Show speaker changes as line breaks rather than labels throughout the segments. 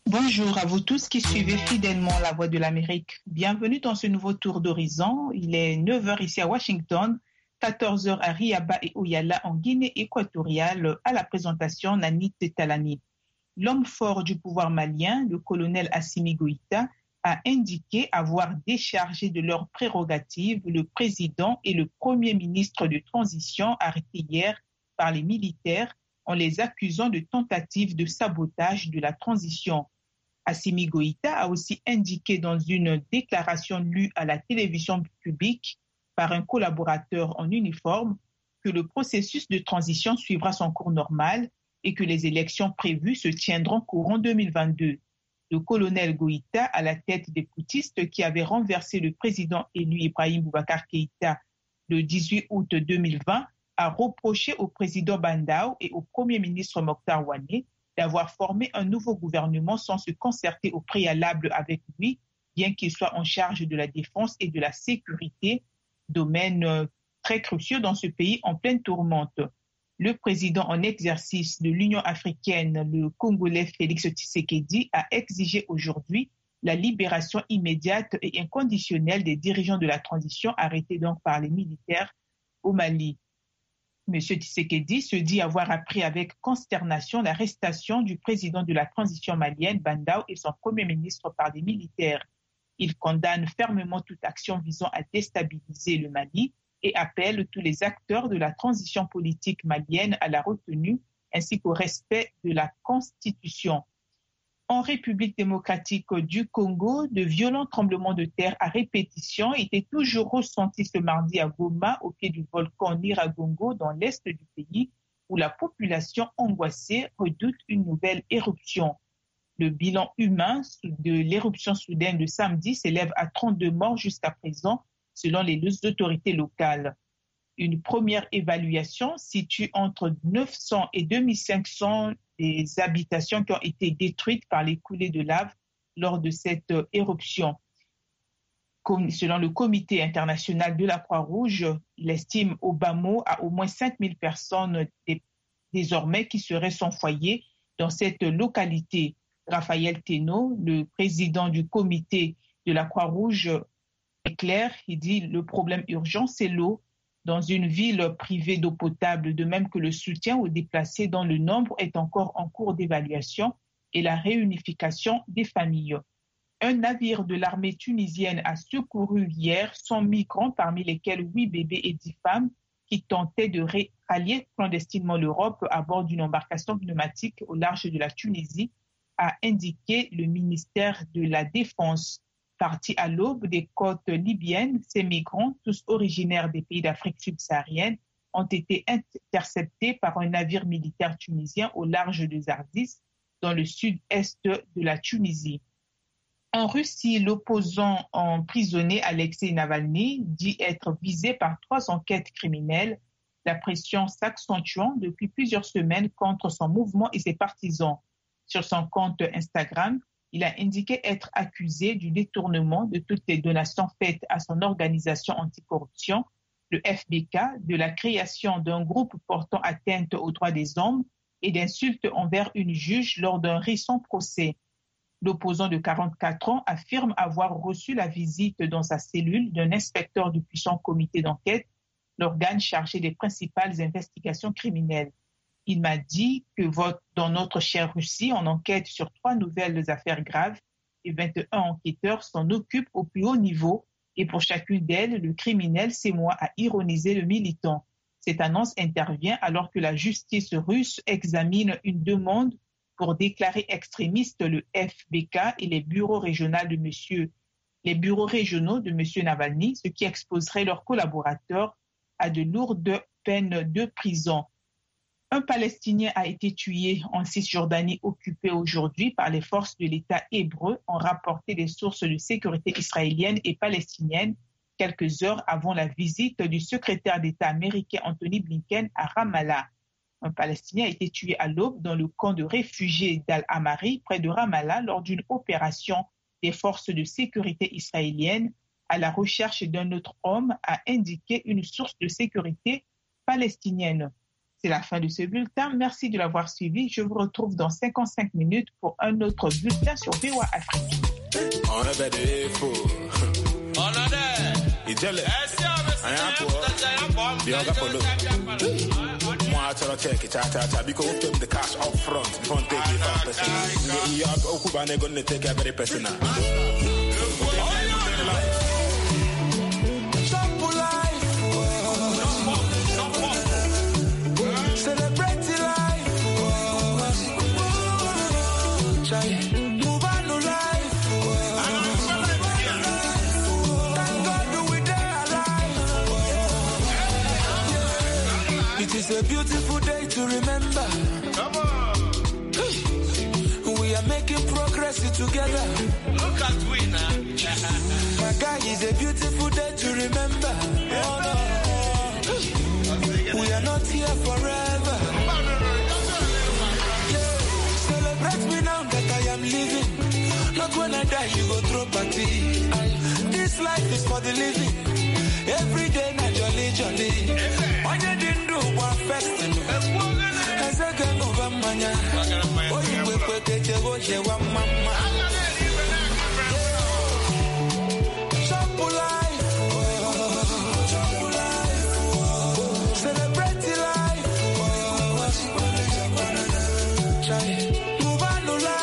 Bonjour à vous tous qui suivez fidèlement La Voix de l'Amérique. Bienvenue dans ce nouveau tour d'horizon. Il est 9 heures ici à Washington, 14 heures à Riaba et Oyala en Guinée équatoriale. À la présentation, Nanit Talani. L'homme fort du pouvoir malien, le colonel Assimi Goïta, a indiqué avoir déchargé de leurs prérogatives le président et le premier ministre de transition arrêtés hier par les militaires en les accusant de tentative de sabotage de la transition. Assimi Goïta a aussi indiqué dans une déclaration lue à la télévision publique par un collaborateur en uniforme que le processus de transition suivra son cours normal et que les élections prévues se tiendront courant 2022. Le colonel Goïta, à la tête des poutistes qui avaient renversé le président élu Ibrahim Boubacar Keïta le 18 août 2020, a reproché au président Bandaou et au premier ministre Mokhtar Ouane d'avoir formé un nouveau gouvernement sans se concerter au préalable avec lui, bien qu'il soit en charge de la défense et de la sécurité, domaines très cruciaux dans ce pays en pleine tourmente. Le président en exercice de l'Union africaine, le Congolais Félix Tshisekedi, a exigé aujourd'hui la libération immédiate et inconditionnelle des dirigeants de la transition arrêtés donc par les militaires au Mali. M. Tshisekedi se dit avoir appris avec consternation l'arrestation du président de la transition malienne, Bandaou, et son premier ministre par des militaires. Il condamne fermement toute action visant à déstabiliser le Mali et appelle tous les acteurs de la transition politique malienne à la retenue ainsi qu'au respect de la Constitution. En République démocratique du Congo, de violents tremblements de terre à répétition étaient toujours ressentis ce mardi à Goma, au pied du volcan Nyiragongo, dans l'est du pays, où la population angoissée redoute une nouvelle éruption. Le bilan humain de l'éruption soudaine de samedi s'élève à 32 morts jusqu'à présent, selon les autorités locales. Une première évaluation situe entre 900 et 2500 des habitations qui ont été détruites par les coulées de lave lors de cette éruption. Selon le Comité international de la Croix-Rouge, il estime au bas mot à au moins 5000 personnes désormais qui seraient sans foyer dans cette localité. Raphaël Teno, le président du Comité de la Croix-Rouge, est clair, il dit le problème urgent, c'est l'eau dans une ville privée d'eau potable, de même que le soutien aux déplacés dont le nombre est encore en cours d'évaluation et la réunification des familles. Un navire de l'armée tunisienne a secouru hier 100 migrants, parmi lesquels 8 bébés et 10 femmes, qui tentaient de rallier clandestinement l'Europe à bord d'une embarcation pneumatique au large de la Tunisie, a indiqué le ministère de la Défense. Partis à l'aube des côtes libyennes, ces migrants, tous originaires des pays d'Afrique subsaharienne, ont été interceptés par un navire militaire tunisien au large de Zardis, dans le sud-est de la Tunisie. En Russie, l'opposant emprisonné Alexei Navalny dit être visé par 3 enquêtes criminelles, la pression s'accentuant depuis plusieurs semaines contre son mouvement et ses partisans. Sur son compte Instagram, il a indiqué être accusé du détournement de toutes les donations faites à son organisation anticorruption, le FBK, de la création d'un groupe portant atteinte aux droits des hommes et d'insultes envers une juge lors d'un récent procès. L'opposant de 44 ans affirme avoir reçu la visite dans sa cellule d'un inspecteur du puissant comité d'enquête, l'organe chargé des principales investigations criminelles. Il m'a dit que dans notre chère Russie, on enquête sur 3 nouvelles affaires graves et 21 enquêteurs s'en occupent au plus haut niveau et pour chacune d'elles, le criminel, c'est moi, a ironisé le militant. Cette annonce intervient alors que la justice russe examine une demande pour déclarer extrémiste le FBK et les bureaux régionaux de M. Navalny, ce qui exposerait leurs collaborateurs à de lourdes peines de prison. Un Palestinien a été tué en Cisjordanie occupée aujourd'hui par les forces de l'État hébreu, ont rapporté des sources de sécurité israéliennes et palestiniennes quelques heures avant la visite du secrétaire d'État américain Anthony Blinken à Ramallah. Un Palestinien a été tué à l'aube dans le camp de réfugiés d'Al-Amari, près de Ramallah, lors d'une opération des forces de sécurité israéliennes à la recherche d'un autre homme, a indiqué une source de sécurité palestinienne. C'est la fin de ce bulletin. Merci de l'avoir suivi. Je vous retrouve dans 55 minutes pour un autre bulletin sur VOA Afrique.
On a des faux. On a des. Il jealous. I am poor. The other follow. Moi, I check it. Because we pay the cash up front. Before take it 5%. You have Okubane going to take every person now.
It's a beautiful day to remember. Come on. We are making progress together. Look at we now. My guy, it's a beautiful day to remember. We are not here forever. Yeah. Celebrate me now that I am living. Not when I die, you go throw party. This life is for the living. Every day, not jolly, jolly. On your dinner, one festival. As I can over mania. Oh, you will put it to watch your one mama. Shop life. Celebrate life. Move on to life.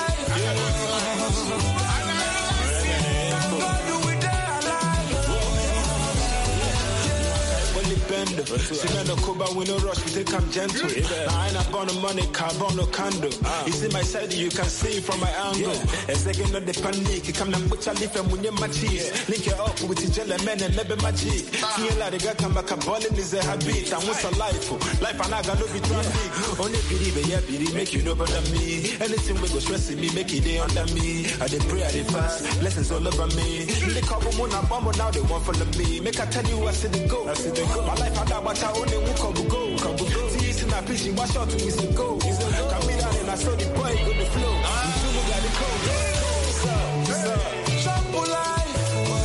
See me no coba, we no rush, we take come gentle. Now I ain't born no money, car burn no candle. You see my side, you can see from my angle. A second of the panic, you come and put your lip and win your matches. Link it up with the jelly man and maybe magic. Feel like the guy come back a ballin' is a habit. And what's a life? Life and I got no be traffic. Only believe, yeah, believe, make you know better me. Anything we go stressing me, make it day under me. I dey pray, I dey fast, blessings all over me. They call me one and bomb, now they want follow me. Make I tell you I see the go. My life I but I only walk go. See, it's in a pitch, wash out to me, it's a go. Come in and I saw the boy go the flow. You got the code.
Shop life.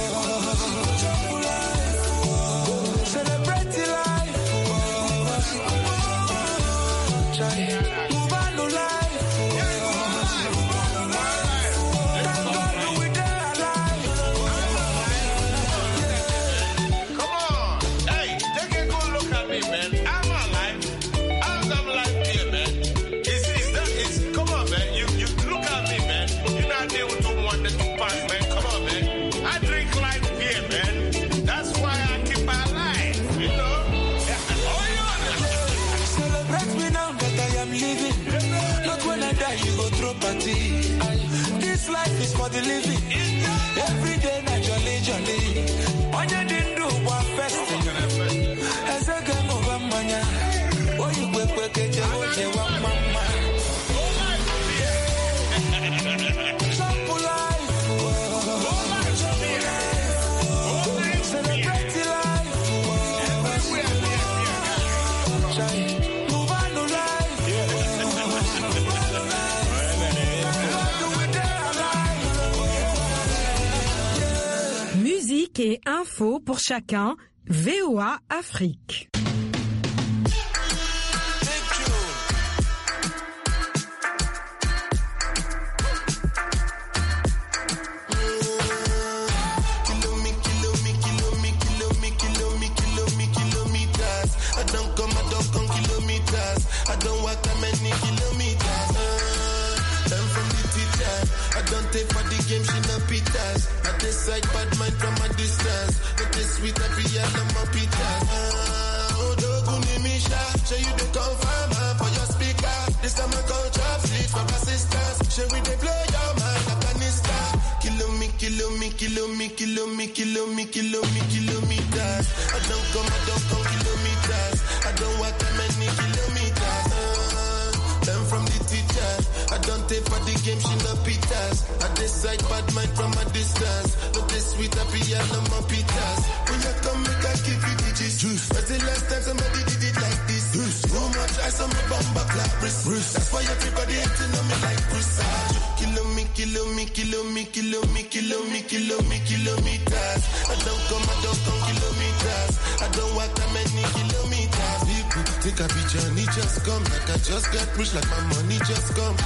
Celebrate life. Move on to life. This life is for the living. Every day, not jolly, jolly. On your dinner, one festival. As I come over, mania. Oh, you quick, get your one mama. Shop life. Celebrate life. Move on to life.
Musique et info pour chacun, VOA Afrique.
Like bad mind from a distance, but this sweet every year I'm a pita. Oh, Doguni Misha, show you the confirm for your speaker. This time I call trap sleep for assistance. Show we they blow your mind, Afghanistan. Kilometers. I don't come kilometers. I don't walk that many kilometers. Learn from the teacher. I don't take for the game, she no pitas. I decide bad mind from a distance. Look this sweet, happy, and no more pitas. When you come, make I give you the juice. That's the last time somebody did it like this. So much ice on my bumper clap wrist. That's why everybody hating on me like Bruce. Kilometers. I don't come kilometers. I don't walk that many kilometers. Think I be Johnny just come, like I just got rich, like my money just come.